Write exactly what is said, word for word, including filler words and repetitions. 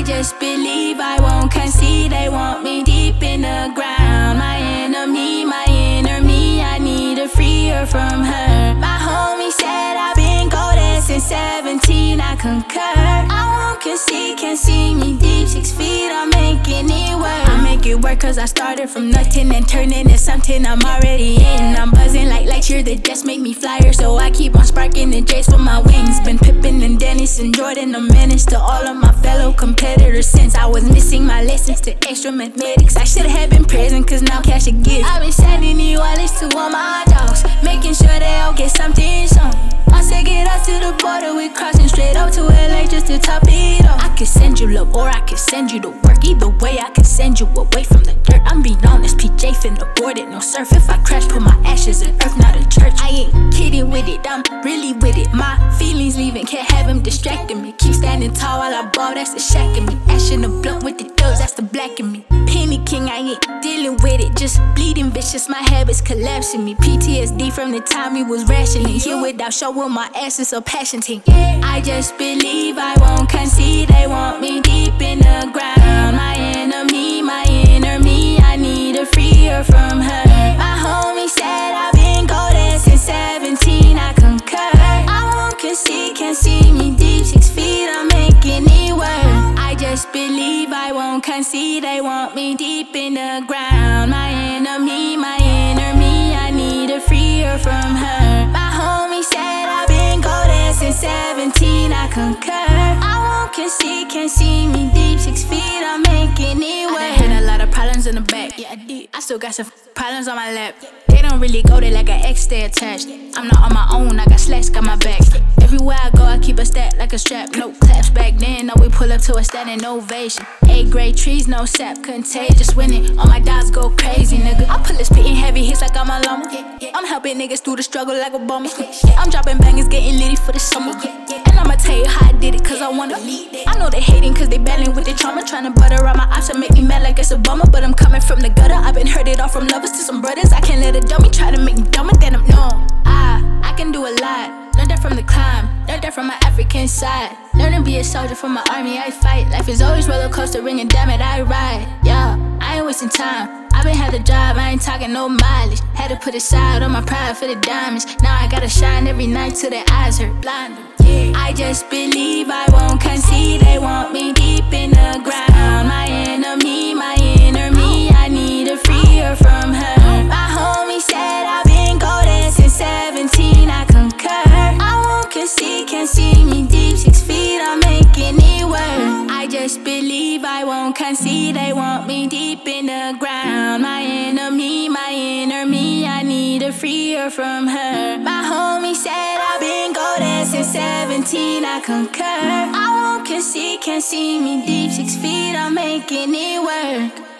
just believe I won't concede. They want me deep in the ground. My enemy, my inner me, I need to free her from her. My homie said I've been golden since seventeen, I concur. I won't concede, can't see me deep, six feet, I'm making it work. I make it work cause I started from nothing and turned into something I'm already in. I'm buzzing like Lightyear that just make me flyer, so I keep on sparking the J's for my wings. Been Pippen and Dennis and Jordan, a menace to all of my fellow competitors since I was missing my lessons to extra mathematics. I should've had been present cause now cash a gift. I've been sending you wallets to all my dogs, making sure they all get something soon. Once they get us to the border, we crossing straight up to L A just to top it off. I could send you love or I could send you to work. Either way, I can send you away from the dirt. I'm being honest, P J finna board it, no surf. If I crash, put my ashes in earth, not a church. I ain't kidding with it, I'm really with it. My feelings leaving, can't have him distracting me. Keep standing tall while I ball, that's the shack in me. Ash in the blunt with the dubs, that's the black in me. Penny King, I ain't dealing with it, just bleeding vicious, my habits collapsing me. P T S D from the time we was rationing. Here without showing my ass is a passion team. I just believe I won't concede. They want me deep in the ground. My enemy, my inner me, I need to free her from her. My homie said I've been golden since seventeen, I concur. I won't concede, can't see me deep, six feet, I'm making it work. I just believe I won't concede. They want me deep in the ground. My enemy, my inner me, I need to free her from her. My homie said I've been golden since seventeen, I concur. I won't concede, can't see me deep, six feet, I'm making it work. I done had a lot of problems in the back, yeah I did. I still got some problems on my lap. They don't really go there like an ex, stay attached. I'm not on my own, I got slacks, got my back. Everywhere I go, I keep a stack like a strap. No claps back then, now we pull up to a standing ovation. Eight grade trees, no sap, contagious winning. All my dogs go crazy, nigga. I pull this spitting heavy hits like I'm a llama. I'm helping niggas through the struggle like Obama. I'm dropping bangers, getting litty for the summer. And I'ma tell you how I did it, cause I wanna. I know they hating cause they battling with the trauma. Tryna butter around my ops and make me mad like it's a bummer. But I'm coming from the gutter, I've been heard it all from lovers to some brothers. I can't let a dummy try to make me dumber than I'm known. I, I can do a lot. Learned that from the climb, learned that from my African side. Learn to be a soldier for my army, I fight. Life is always roller coaster ringing, damn it, I ride. Yeah, I ain't wasting time. I been had a job, I ain't talking no mileage. Had to put aside all my pride for the diamonds. Now I gotta shine every night till their eyes hurt blind. Yeah. I just believe I won't concede. They want me deep in the ground. My enemy, my inner me, I need to free her from her. My homie said I've been golden since seventeen, I concur. I won't concede, can't see me deep, six feet, I'm making it work. I just believe I won't concede. They want me deep in the ground. My enemy, my inner me, I need to free her from her. My homie said I've been golden since seventeen, I concur. I won't concede, can't see me deep, six feet, I'm making it work.